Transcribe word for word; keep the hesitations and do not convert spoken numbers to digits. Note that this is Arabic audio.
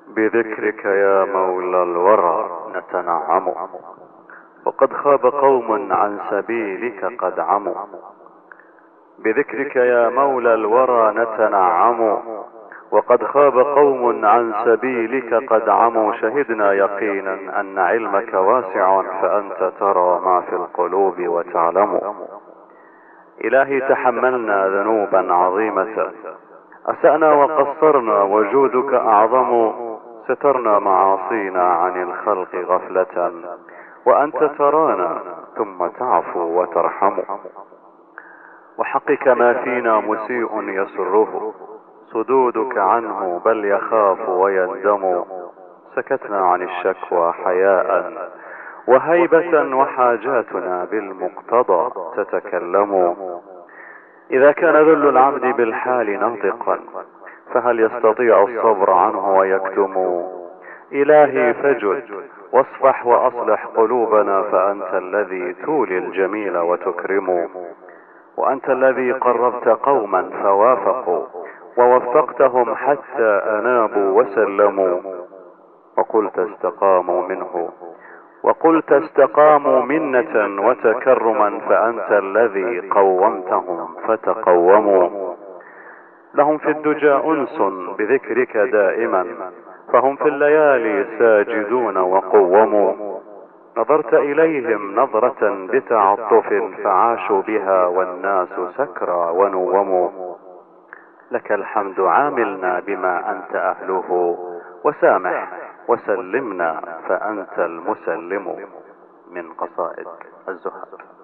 بذكرك يا مولى الورى نتنعم، وقد خاب قوم عن سبيلك قد عموا. بذكرك يا مولى الورى نتنعم، وقد خاب قوم عن سبيلك قد عموا. شهدنا يقينا أن علمك واسع، فأنت ترى ما في القلوب وتعلم. إلهي تحملنا ذنوبا عظيمة، أسأنا وقصرنا وجودك أعظم. سترنا معاصينا عن الخلق غفلة، وأنت ترانا ثم تعفو وترحم. وحقك ما فينا مسيء يسره، صدودك عنه بل يخاف ويندم. سكتنا عن الشكوى حياء وهيبة، وحاجاتنا بالمقتضى تتكلم. إذا كان ذل العبد بالحال ناطقا، فهل يستطيع الصبر عنه ويكتم؟ إلهي فجد واصفح وأصلح قلوبنا، فأنت الذي تولي الجميل وتكرم. وأنت الذي قربت قوما فوافقوا، ووفقتهم حتى أنابوا وسلموا. وقلت استقاموا منه وقلت استقاموا منة وتكرما، فأنت الذي قومتهم فتقوموا. لهم في الدجى أنس بذكرك دائما، فهم في الليالي ساجدون وقوموا. نظرت إليهم نظرة بتعطف، فعاشوا بها والناس سكرى ونوموا. لك الحمد عاملنا بما أنت أهله، وسامح وسلمنا فأنت المسلم. من قصائد الزهد.